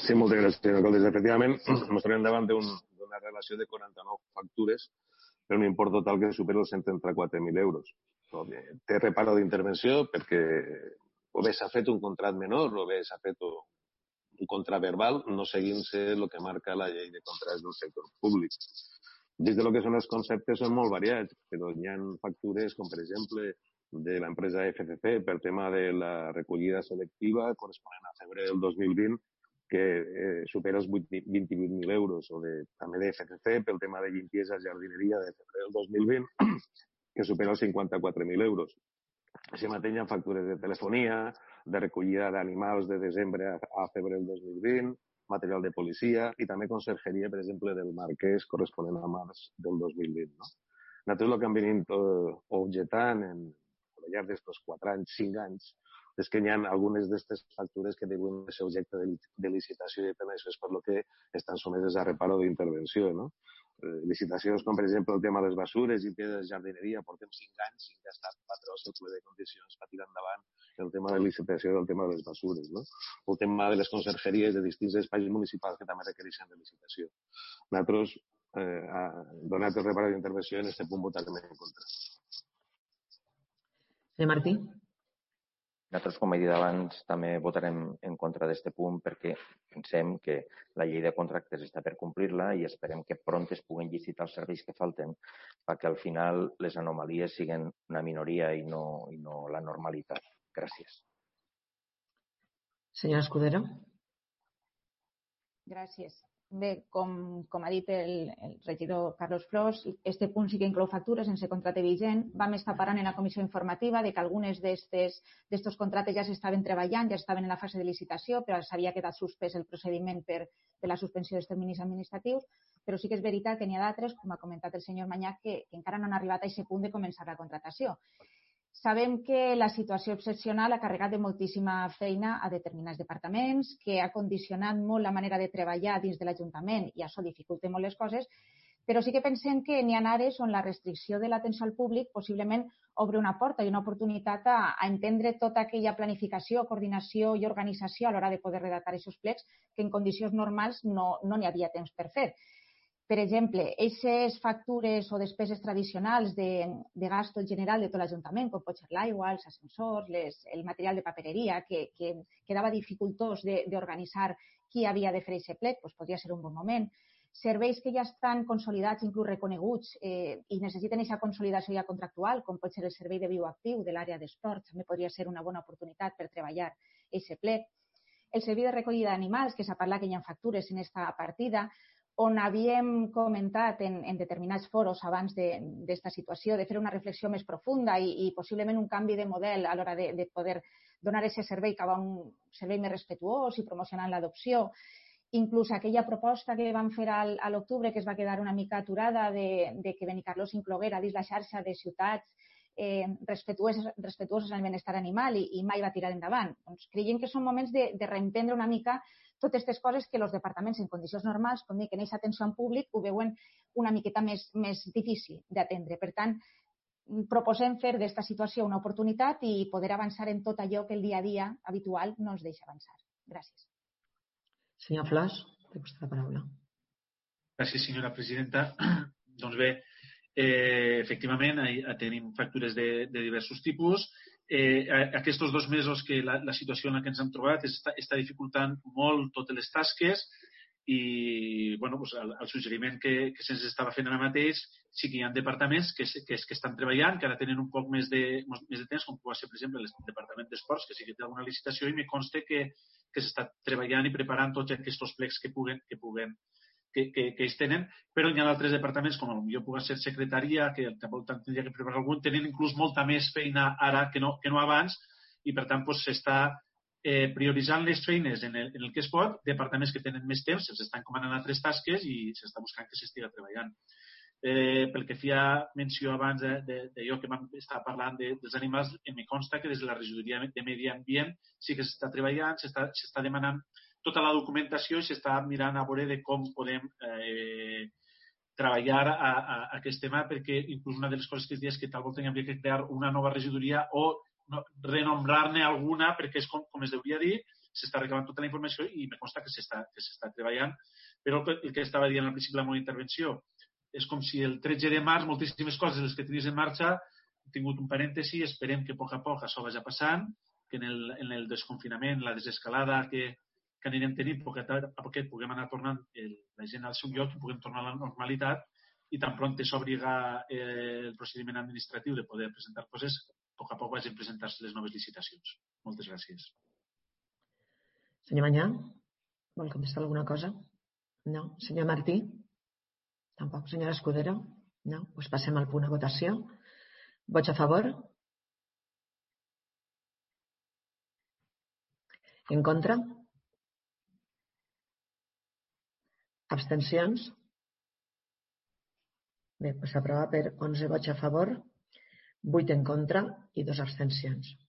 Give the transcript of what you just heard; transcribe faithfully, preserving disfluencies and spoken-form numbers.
Sí, moltes gràcies, senyor alcalde. Efectivament, ens trobem davant d'una relació de quaranta-nou factures per un import total que supera els cent trenta-quatre mil euros. Té reparo d'intervenció perquè o bé s'ha fet un contracte menor o bé s'ha fet un contracte verbal no seguint-se el que marca la llei de contractes del sector públic. Dins del que són els conceptes són molt variats, però hi ha factures com, per exemple, de l'empresa F C C per tema de la recollida selectiva corresponent a febrer del dos mil vint que eh, supera els vint-i-vuit mil euros, o de, també de F C C pel tema de limpiesa jardineria de febrer del dos mil vint que supera els cinquanta-quatre mil euros. Així mateix hi ha factures de telefonia, de recollida d'animals de desembre a febrer del dos mil vint, material de policia i també consergeria, per exemple, del Marquès corresponent a març del dos mil vint. No? Nosaltres el que hem venit eh, objectant en, al llarg d'aquests quatre anys, cinc anys, és que hi ha algunes d'aquestes factures que deuen ser objecte de, de licitació i per això és per lo que estan someses a reparo d'intervenció. No? Eh, licitacions com, per exemple, el tema de les basures i de jardineria, portem cinc anys i ja ha estat patró el ple de condicions per tirar endavant el tema de licitació del tema de les basures. No? El tema de les consergeries de distints espais municipals que també requereixen de licitació. Nosaltres, eh, donat el reparo d'intervenció, en aquest punt votarem en contra. Senyor Martí. Nosaltres, com he dit abans, també votarem en contra d'aquest punt perquè pensem que la llei de contractes està per complir-la i esperem que pront es puguen licitar els serveis que falten perquè al final les anomalies siguin una minoria i no, i no la normalitat. Gràcies. Senyora Escudero. Gràcies. Bé, com, com ha dit el, el regidor Carlos Flors, este punt sí que inclou factures sense contracte vigent. Vam estar parlant en la comissió informativa de que algunes d'aquests contractes ja s'estaven treballant, ja estaven en la fase de licitació, però s'havia quedat suspès el procediment per, per la suspensió dels terminis administratius, però sí que és veritat que n'hi ha d'altres, com ha comentat el senyor Manyac, que, que encara no han arribat a aquest punt de començar la contractació. Sabem que la situació excepcional ha carregat de moltíssima feina a determinats departaments, que ha condicionat molt la manera de treballar dins de l'Ajuntament i això dificulta molt les coses, però sí que pensem que n'hi ha àrees on la restricció de l'atenció al públic possiblement obre una porta i una oportunitat a, a entendre tota aquella planificació, coordinació i organització a l'hora de poder redactar aquests plecs que en condicions normals no no n'hi havia temps per fer. Per exemple, aquestes factures o despeses tradicionals de, de gasto general de tot l'Ajuntament, com pot ser l'aigua, els ascensors, les, el material de papereria, que, que quedava dificultós d'organitzar qui havia de fer aquest plec, doncs podria ser un bon moment. Serveis que ja estan consolidats, inclús reconeguts, eh, i necessiten aquesta consolidació ja contractual, com pot ser el servei de bioactiu de l'àrea d'esport, també podria ser una bona oportunitat per treballar aquest plec. El servei de recollida d'animals, que s'ha parlat que hi ha factures en aquesta partida, on havíem comentat en, en determinats foros abans d'esta situació de fer una reflexió més profunda i, i possiblement un canvi de model a l'hora de, de poder donar aquest servei cap a un servei més respectuós i promocionant l'adopció. Inclús aquella proposta que vam fer al, a l'octubre que es va quedar una mica aturada de, de que Benicarlós incloguera dins la xarxa de ciutats eh, respetuoses, respetuoses al benestar animal i, i mai va tirar endavant. Doncs creiem que són moments de, de reemprendre una mica totes aquestes coses que els departaments en condicions normals, com dic, en aquesta atenció en públic, ho veuen una miqueta més, més difícil d'atendre. Per tant, proposem fer d'esta situació una oportunitat i poder avançar en tot allò que el dia a dia habitual no ens deixa avançar. Gràcies. Senyor Flors, té vostè la paraula. Gràcies, senyora presidenta. Doncs bé, eh, efectivament, tenim factures de, de diversos tipus. Eh, aquests dos mesos que la, la situació en la que ens hem trobat està, està dificultant molt totes les tasques i bueno, doncs el, el suggeriment que, que se'ns estava fent ara mateix sí que hi ha departaments que, que, que estan treballant, que ara tenen un poc més de, més de temps, com pot ser, per exemple, el Departament d'Esports, que sí que té alguna licitació i me consta que, que s'està treballant i preparant tots aquests plecs que puguen, que puguen que, que, que ells tenen, però hi ha altres departaments, com potser pugui ser secretaria, que tampoc tindria que preparar algun, tenen inclús molta més feina ara que no, que no abans i, per tant, s'està eh, prioritzant les feines en el, en el que es pot, departaments que tenen més temps, se'ls estan encomanant altres tasques i s'està buscant que s'estiga treballant. Eh, pel que feia menció abans d'allò que vam estar parlant de, dels animals, em consta que des de la regidoria de Medi Ambient sí que s'està treballant, s'està demanant tota la documentació i s'està mirant a veure de com podem eh, treballar a, a, a aquest tema perquè inclús una de les coses que es deia és que tal volta hauria que crear una nova regidoria o no, renombrar-ne alguna perquè és com, com es hauria dit, s'està recabant tota la informació i me consta que s'està treballant, però el que estava dient al principi de la meva intervenció és com si el tretze de març moltíssimes coses les que tenies en marxa han tingut un parèntesi, esperem que a poc a poc això vagi passant, que en el, en el desconfinament, la desescalada que, que anirem tenint, poquet a poquet puguem anar tornant el, la gent al seu lloc i puguem tornar a la normalitat i tan pront s'obriga eh, el procediment administratiu de poder presentar coses, a poc a poc vagin presentar-se les noves licitacions. Moltes gràcies. Senyor Mañà, vol contestar alguna cosa? No. Senyor Martí? Tampoc. Senyora Escudero? No. Doncs passem al punt a votació. Vots a favor? En contra? Abstencions? Bé, doncs s'aprova per onze vots a favor, vuit en contra i dues abstencions.